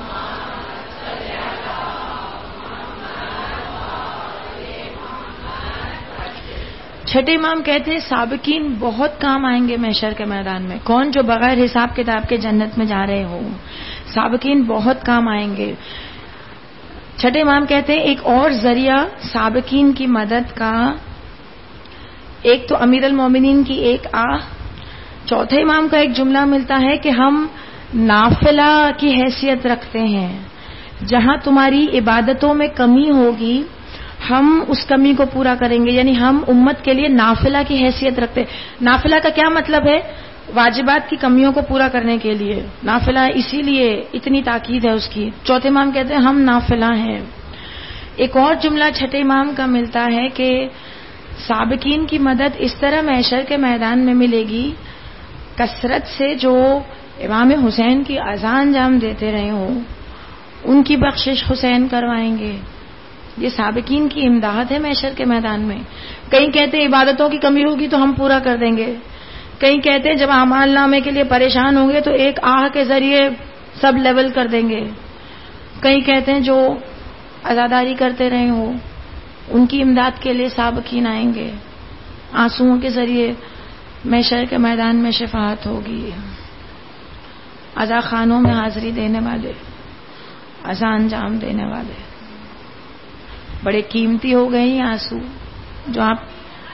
Speaker 1: چھٹے امام کہتے ہیں سابقین بہت کام آئیں گے محشر کے میدان میں. کون؟ جو بغیر حساب کتاب کے جنت میں جا رہے ہوں. سابقین بہت کام آئیں گے. چھٹے امام کہتے ہیں ایک اور ذریعہ سابقین کی مدد کا, ایک تو امیر المومنین کی ایک چوتھے امام کا ایک جملہ ملتا ہے کہ ہم نافلہ کی حیثیت رکھتے ہیں. جہاں تمہاری عبادتوں میں کمی ہوگی ہم اس کمی کو پورا کریں گے. یعنی ہم امت کے لیے نافلہ کی حیثیت رکھتے. نافلہ کا کیا مطلب ہے؟ واجبات کی کمیوں کو پورا کرنے کے لیے نافلہ, اسی لیے اتنی تاکید ہے اس کی. چوتھے امام کہتے ہیں ہم نافلہ ہیں. ایک اور جملہ چھٹے امام کا ملتا ہے کہ سابقین کی مدد اس طرح محشر کے میدان میں ملے گی کثرت سے جو امام حسین کی اذان انجام دیتے رہے ہوں ان کی بخشش حسین کروائیں گے. یہ سابقین کی امداد ہے محشر کے میدان میں. کئی کہتے ہیں عبادتوں کی کمی ہوگی تو ہم پورا کر دیں گے. کئی کہتے ہیں جب اعمال نامے کے لیے پریشان ہوں گے تو ایک کے ذریعے سب لیول کر دیں گے. کئی کہتے ہیں جو عزاداری کرتے رہے ہوں ان کی امداد کے لیے سابقین آئیں گے. آنسوؤں کے ذریعے محشر کے میدان میں شفاعت ہوگی. عزا خانوں میں حاضری دینے والے, عزا انجام دینے والے بڑے قیمتی ہو گئے ہیں آنسو جو آپ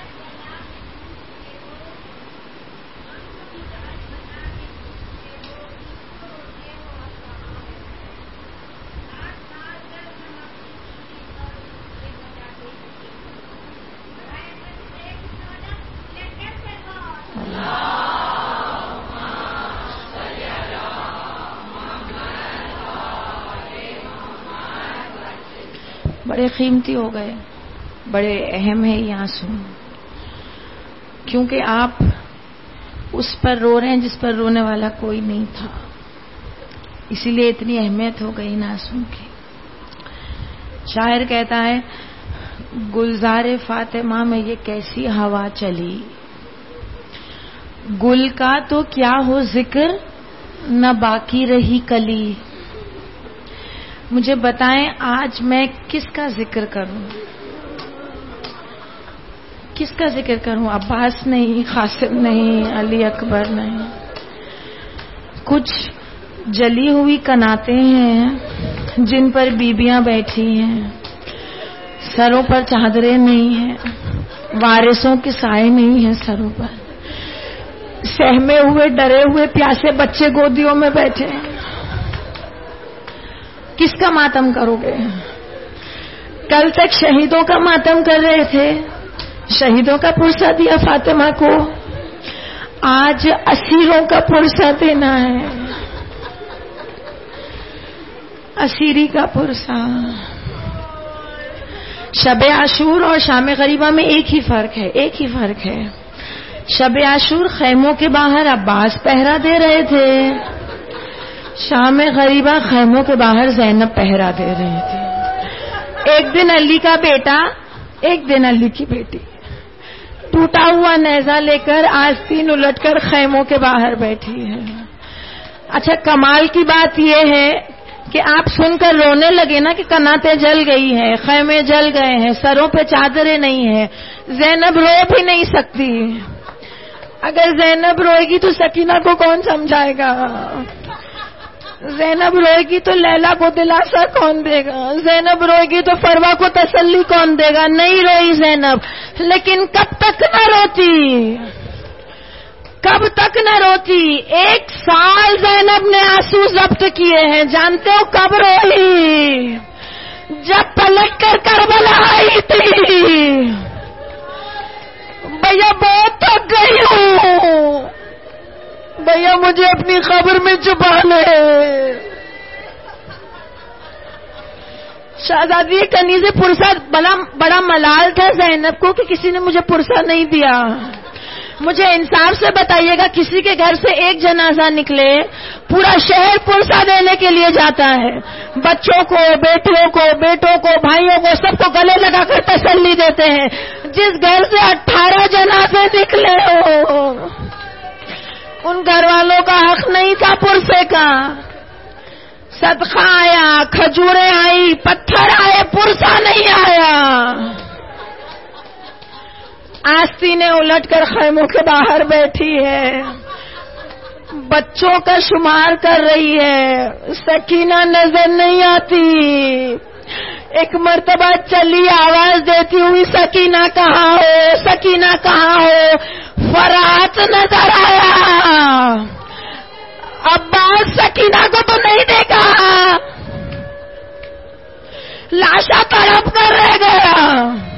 Speaker 1: بڑے قیمتی ہو گئے, بڑے اہم ہے یہ آنسو, کیونکہ آپ اس پر رو رہے ہیں جس پر رونے والا کوئی نہیں تھا, اسی لیے اتنی اہمیت ہو گئی ان آنسو کی. شاعر کہتا ہے گلزار فاطمہ میں یہ کیسی ہوا چلی, گل کا تو کیا ہو ذکر نہ باقی رہی کلی. مجھے بتائیں آج میں کس کا ذکر کروں, کس کا ذکر کروں؟ عباس نہیں, قاسم نہیں, علی اکبر نہیں. کچھ جلی ہوئی کناتیں ہیں جن پر بیبیاں بیٹھی ہیں, سروں پر چادریں نہیں ہیں, وارثوں کے سائے نہیں ہیں سروں پر, سہمے ہوئے ڈرے ہوئے پیاسے بچے گودیوں میں بیٹھے ہیں. کس کا ماتم کرو گے؟ کل تک شہیدوں کا ماتم کر رہے تھے, شہیدوں کا پرسہ دیا فاطمہ کو, آج اسیروں کا پرسہ دینا ہے, اسیری کا پرسہ. شب عاشور اور شام غریبہ میں ایک ہی فرق ہے, ایک ہی فرق ہے. شب عاشور خیموں کے باہر عباس پہرا دے رہے تھے, شام غریبہ خیموں کے باہر زینب پہرا دے رہے تھے. ایک دن علی کا بیٹا، ایک دن علی کی بیٹی ٹوٹا ہوا نیزہ لے کر آستین الٹ کر خیموں کے باہر بیٹھی ہے۔ اچھا کمال کی بات یہ ہے کہ آپ سن کر رونے لگے نا کہ کناتیں جل گئی ہیں، خیمے جل گئے ہیں، سروں پہ چادریں نہیں ہیں۔ زینب رو بھی نہیں سکتی۔ اگر زینب روئے گی تو سکینہ کو کون سمجھائے گا؟ زینب روئے گی تو لیلا کو دلاسا کون دے گا؟ زینب روئے گی تو فروا کو تسلی کون دے گا؟ نہیں روئی زینب، لیکن کب تک نہ روتی؟ کب تک نہ روتی؟ 1 سال زینب نے آنسو ضبط کیے ہیں۔ جانتے ہو کب روئی؟ جب پلٹ کر کربلا آئی تھی۔ بھیا بہت تھک گئی ہوں، بھیا مجھے اپنی قبر میں چھپا لے۔ شہزادی کنیز پرسہ بڑا ملال تھا زینب کو کہ کسی نے مجھے پرسہ نہیں دیا۔ مجھے انصاف سے بتائیے گا، کسی کے گھر سے ایک جنازہ نکلے پورا شہر پرسہ دینے کے لیے جاتا ہے، بچوں کو، بیٹوں کو، بھائیوں کو، سب کو گلے لگا کر تسلی دیتے ہیں۔ جس گھر سے 18 جنازے نکلے ہو ان گھر والوں کا حق نہیں تھا پرسے کا۔ صدقہ آیا، کھجوریں آئی، پتھر آئے، پرسہ نہیں آیا۔ آستینیں الٹ کر خیموں کے باہر بیٹھی ہے، بچوں کا شمار کر رہی ہے، سکینہ نظر نہیں آتی۔ ایک مرتبہ چلی آواز دیتی ہوئی، سکینہ کہاں ہو، سکینہ کہاں ہو؟ فرات نظر آیا۔ عباس سکینہ کو تو نہیں دیکھا، لاشا تڑپ کر رہ گیا۔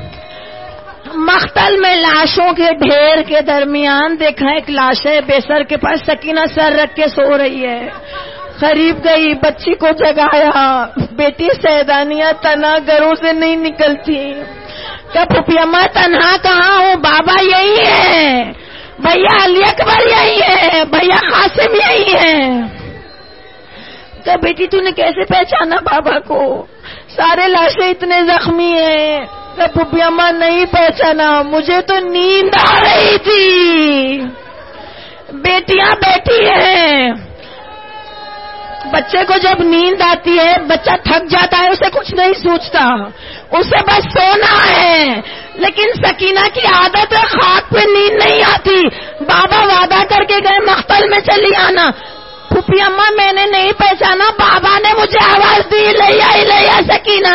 Speaker 1: مختل میں لاشوں کے ڈھیر کے درمیان دیکھا ایک لاش ہے، بستر کے پاس سکینہ سر رکھ کے سو رہی ہے۔ قریب گئی، بچی کو جگایا۔ بیٹی سیدانیہ تنہا گھروں سے نہیں نکلتی۔ کیا پھوپھی اماں تنہا کہاں ہوں؟ بابا یہی ہے، بھیا علی اکبر یہی ہے، بھیا قاسم یہی ہے۔ کیا بیٹی تو نے کیسے پہچانا بابا کو؟ سارے لاشیں اتنے زخمی ہیں۔ کیا پھوپھی اماں نہیں پہچانا؟ مجھے تو نیند آ رہی تھی۔ بیٹیاں بیٹھی ہیں، بچے کو جب نیند آتی ہے بچہ تھک جاتا ہے، اسے کچھ نہیں سوچتا، اسے بس سونا ہے۔ لیکن سکینہ کی عادت ہے خاک پہ نیند نہیں آتی۔ بابا وعدہ کر کے گئے مختل میں چلی آنا۔ پھوپھی اماں میں نے نہیں پہچانا، بابا نے مجھے آواز دی، لیا سکینہ۔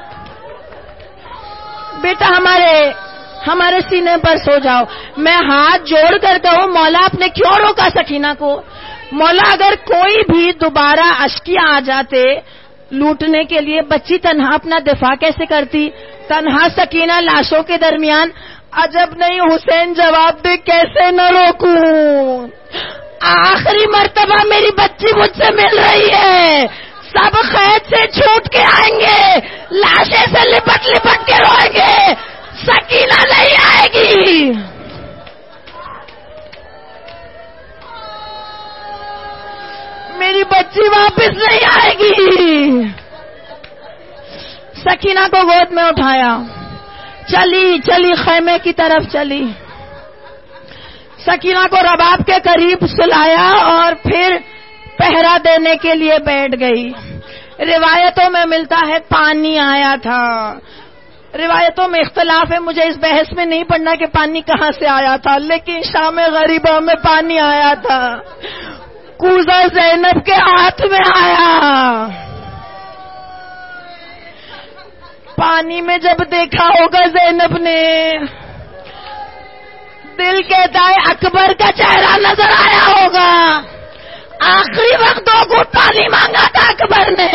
Speaker 1: بیٹا ہمارے سینے پر سو جاؤ۔ میں ہاتھ جوڑ کر کہوں مولا آپ نے کیوں روکا سکینہ کو؟ مولا اگر کوئی بھی دوبارہ اشکیا آ جاتے لوٹنے کے لیے، بچی تنہا اپنا دفاع کیسے کرتی؟ تنہا سکینہ لاشوں کے درمیان۔ عجب نہیں حسین جواب دے کیسے نہ روکوں؟ آخری مرتبہ میری بچی مجھ سے مل رہی ہے، سب قید سے چھوٹ کے آئیں گے، لاشیں سے لپٹ کے روئیں گے، سکینہ نہیں آئے گی۔ میری بچی واپس نہیں آئے گی۔ سکینہ کو گود میں اٹھایا، چلی خیمے کی طرف چلی۔ سکینہ کو رباب کے قریب سلایا اور پھر پہرا دینے کے لیے بیٹھ گئی۔ روایتوں میں ملتا ہے پانی آیا تھا، روایتوں میں اختلاف ہے، مجھے اس بحث میں نہیں پڑھنا کہ پانی کہاں سے آیا تھا، لیکن شام غریبہ میں پانی آیا تھا، کوزہ زینب کے ہاتھ میں آیا۔ پانی میں جب دیکھا ہوگا زینب نے، دل کہتا ہے اکبر کا چہرہ نظر آیا ہوگا۔ آخری وقت 2 گھونٹ پانی مانگا تھا اکبر نے۔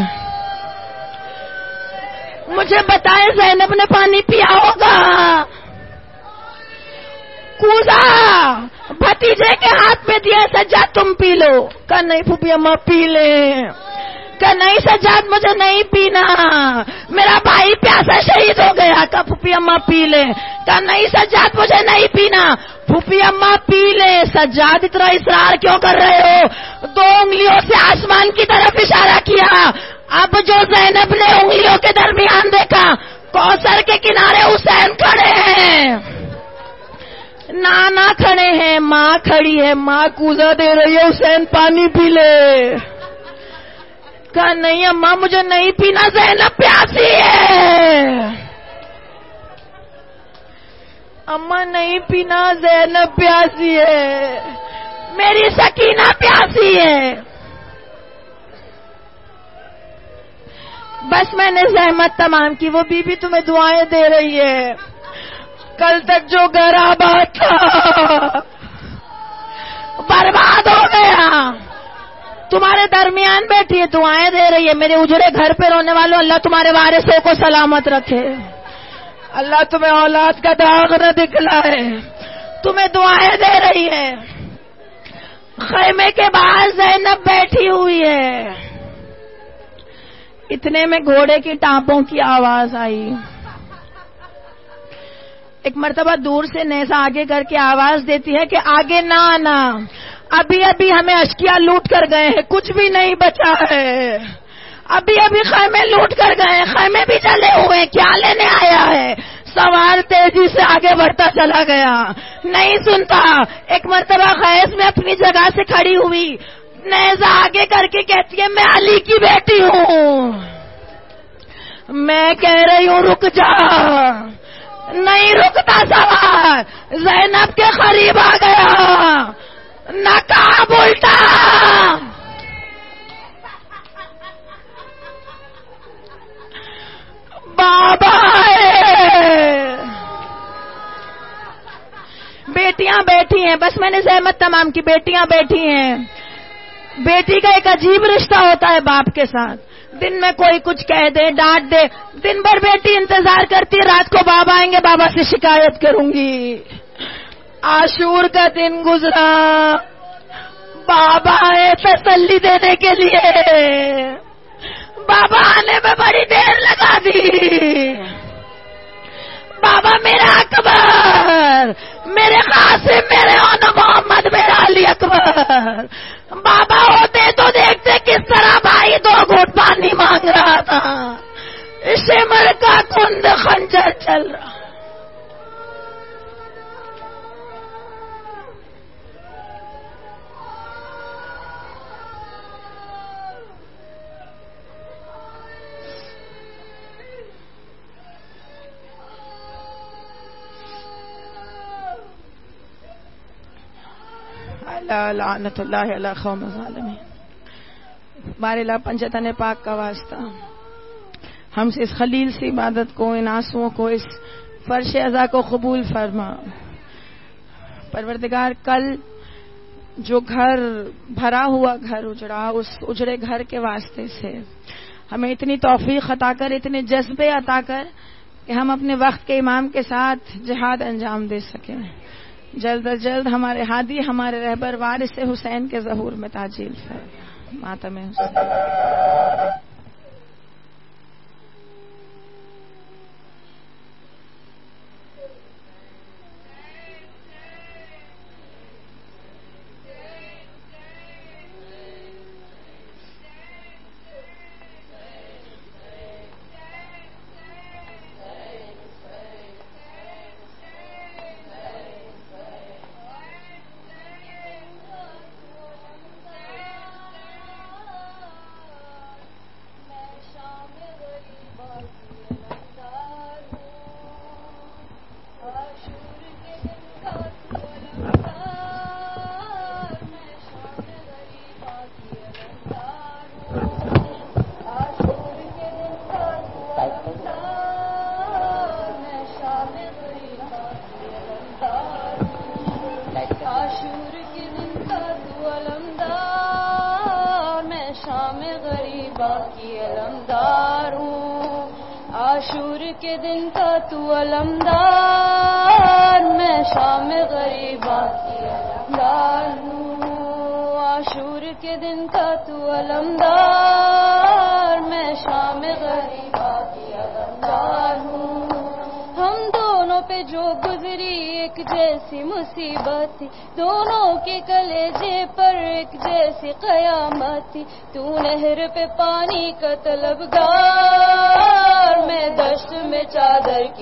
Speaker 1: مجھے بتائے زینب نے پانی پیا ہوگا؟ کوزا بھتیجے کے ہاتھ میں دیا، سجاد تم پی لو۔ کہا نہیں پھوپھی اماں پی لیں۔ کہا نہیں سجاد مجھے نہیں پینا، میرا بھائی پیاسا شہید ہو گیا۔ کہا پھوپھی اماں پی لیں۔ کہا نہیں سجاد مجھے نہیں پینا، پھوپھی اماں پی لیں۔ سجاد اتنا اصرار کیوں کر رہے ہو؟ 2 انگلیوں سے آسمان کی طرف اشارہ کیا۔ اب جو زینب نے انگلیوں کے درمیان دیکھا، کوثر کے کنارے حسین کھڑے ہیں، نانا کھڑے ہیں، ماں کھڑی ہے، ماں کوزہ دے رہی ہے، حسین پانی پی لے. کہا نہیں اماں مجھے نہیں پینا، زینب پیاسی ہے. اماں نہیں پینا، زینب پیاسی ہے، میری سکینہ پیاسی ہے. بس میں نے زحمت تمام کی. وہ بی بی تمہیں دعائیں دے رہی ہے. کل تک جو گھر آباد تھا برباد ہو گیا. تمہارے درمیان بیٹھی ہے، دعائیں دے رہی ہے. میرے اجڑے گھر پہ رونے والوں، اللہ تمہارے وارثوں کو سلامت رکھے، اللہ تمہیں اولاد کا داغ نہ دکھلائے. تمہیں دعائیں دے رہی ہے. خیمے کے باہر زینب بیٹھی ہوئی ہے. اتنے میں گھوڑے کی ٹانپوں کی آواز آئی. ایک مرتبہ دور سے نیزہ آگے کر کے آواز دیتی ہے کہ آگے نہ آنا، ابھی ابھی ہمیں اشکیا لوٹ کر گئے ہیں، کچھ بھی نہیں بچا ہے. ابھی ابھی خیمے لوٹ کر گئے ہیں، خیمے بھی جلے ہوئے، کیا لینے آیا ہے؟ سوار تیزی سے آگے بڑھتا چلا گیا، نہیں سنتا. ایک مرتبہ خیس میں اپنی جگہ سے کھڑی ہوئی، نیزہ آگے کر کے کہتی ہے میں علی کی بیٹی ہوں. میں کہہ رہی ہوں رک جا. نہیں رکتا سوار، زینب کے قریب آ گیا، نقاب الٹا. بابا بیٹیاں بیٹھی ہیں. بس میں نے زحمت تمام کی. بیٹیاں بیٹھی ہیں. بیٹی کا ایک عجیب رشتہ ہوتا ہے باپ کے ساتھ. دن میں کوئی کچھ کہہ دے، ڈانٹ دے، دن بھر بیٹی انتظار کرتی ہے، رات کو بابا آئیں گے، بابا سے شکایت کروں گی. عاشور کا دن گزرا، بابا آئے تسلی دینے کے لیے. بابا آنے میں بڑی دیر لگا دی. بابا میرا اکبر، میرے قاسم، میرے اون محمد، میرا علی اکبر. بابا ہوتے تو دیکھتے کس طرح بھائی 2 گھونٹ پانی مانگ رہا تھا. شمر کا کند خنجر چل رہا. لعنت اللہ علی قوم الظالمین. بارے لا پنجتن پاک کا واسطہ ہم سے اس خلیل سی عبادت کو، ان آنسوؤں کو، اس فرش عزا کو قبول فرما. پروردگار کل جو گھر بھرا ہوا گھر اجڑا، اس اجڑے گھر کے واسطے سے ہمیں اتنی توفیق عطا کر، اتنے جذبے عطا کر کہ ہم اپنے وقت کے امام کے ساتھ جہاد انجام دے سکیں. جلد از جلد ہمارے ہادی، ہمارے رہبر وارث حسین کے ظہور میں تعجیل فرما. ماتم حسین.
Speaker 2: عاشور کے دن کا تو علمدار، میں شام غریبا کی علمدار ہوں. عاشور کے دن کا تو علمدار، میں شام غریبا کی علمدار ہوں. ہم دونوں پہ جو گزری ایک ایک جیسی مصیبت تھی، دونوں کے کلیجے پر ایک جیسی قیامت تھی۔ تو نہر پہ پانی کا طلبگار، میں دشت میں چادر کی